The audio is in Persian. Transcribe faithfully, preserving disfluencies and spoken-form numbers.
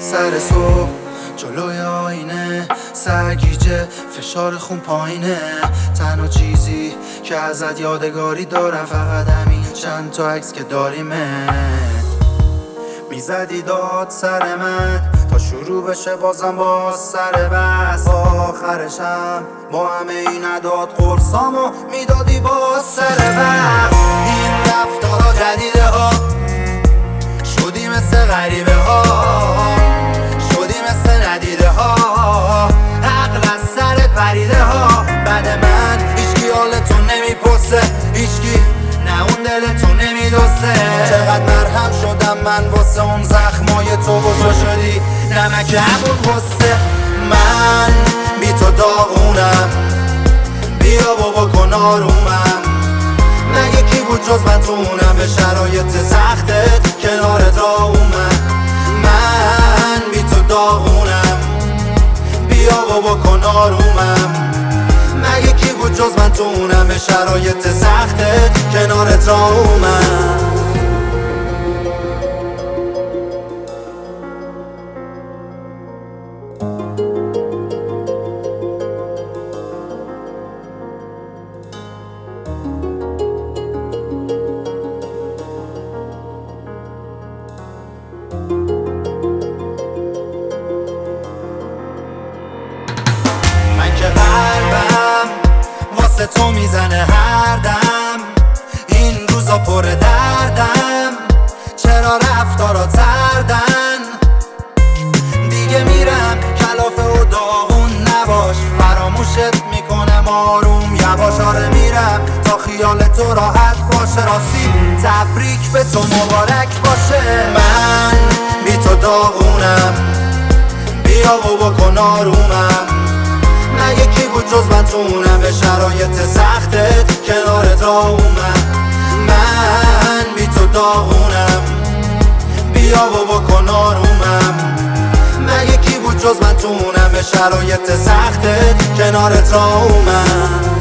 سر صبح جلوی آینه سرگیجه فشار خون پایینه. تنها چیزی که ازت یادگاری دارم فقط همین چند تا عکس که داریمه. میزدی داد سر من تا شروع بشه بازم باز سر بس. آخرشم با همه این نداد قرصامو میدادی باز سر بس. این رفتارا جدیده ها شدی مثل غریبه ها، شدی مثل ندیده ها، عقل از سرت پریده ها. بعد من هیچکی حالتو نمیپرسه، هیچکی نه اون دلتو نمیدوسه. چقدر مرهم شدم من واسه اون زخمای تو و تو شدی نمک همون غصه. من بی تو داغونم، بیا بابا کن آرومم. مگه کی بود جز من تو اونم به شرایط سختت کنارت را اومد. من بی تو داغونم، بیا بابا کن آرومم. مگه کی بود جز من تو اونم به شرایط سختت کنارت را اومد. که قلبم واسه تو میزنه هر دم، این روزا پر دردم. چرا رفتارات سردن؟ دیگه میرم کلافه و داغون نباش، فراموشت میکنم آروم یواش. آره میرم تا خیال تو راحت باشه، راستی تبریک به تو مبارک باشه. من بی تو داغونم، بیا و بکن آرومم. مگه کی بود جز من تو اونم به شرایط سختت کنارت را اومد. من بی تو داغونم، بیا و بکن آرومم. مگه کی بود جز من تو اونم به شرایط سختت کنارت را اومد.